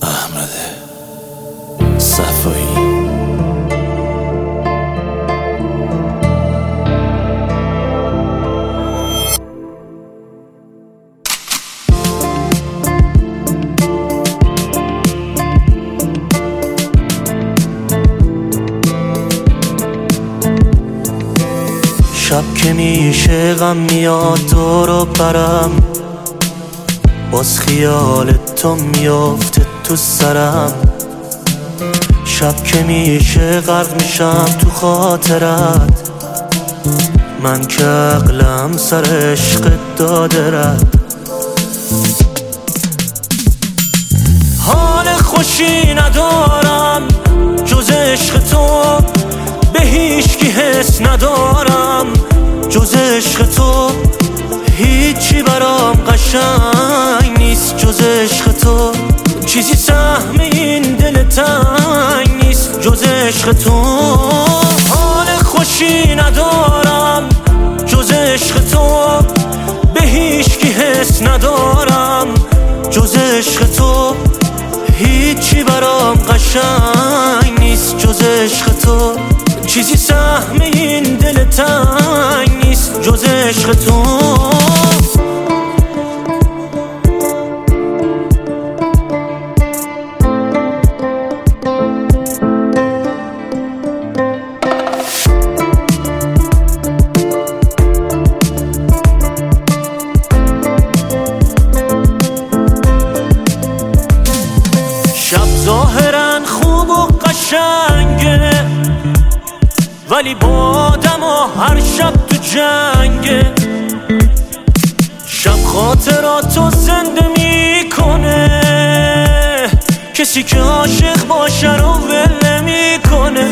احمد صفایی. شب که میشه غم میاد دورو برم، باز خیال تو میافته تو سرم. شب که میشه غرق میشم تو خاطرت، من که عقلم سر عشق داده رد. حال خوشی ندارم جز عشق تو، به هیچکی حس ندارم جز عشق تو. هیچی برام قشنگ نیست جز عشق تو، چیزی سهم این دل تنگ نیست جز عشق تو. حال خوشی ندارم جز عشق تو، به هیچکی حس ندارم جز عشق تو. هیچی برام قشنگ نیست جز عشق تو، چیزی سهم این دل تنگ نیست جز عشق تو. شب ظاهرا خوب و قشنگه، ولی با آدم و هر شب تو جنگه. شب خاطراتو زنده میکنه، کسی که عاشق باشه رو ول میکنه.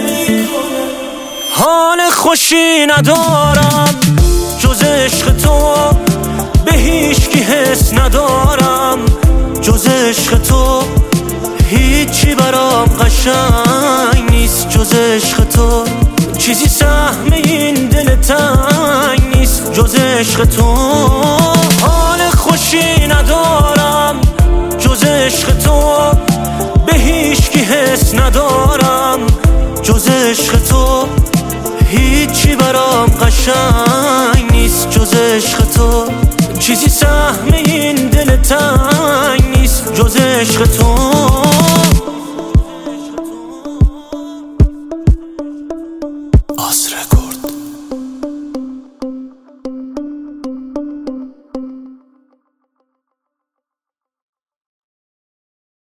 حال خوشی ندارم جز عشق تو، به هیچکی حس ندارم جز عشق تو. هیچی برام قشنگ نیست جز عشق تو، چیزی سهم این دل تنگ نیست جز عشق تو. حال خوشی ندارم جز عشق تو، به هیچکی حس ندارم جز عشق تو. هیچی برام قشنگ نیست جز عشق تو، چیزی سهم این دل تنگ نیست جز عشق تو.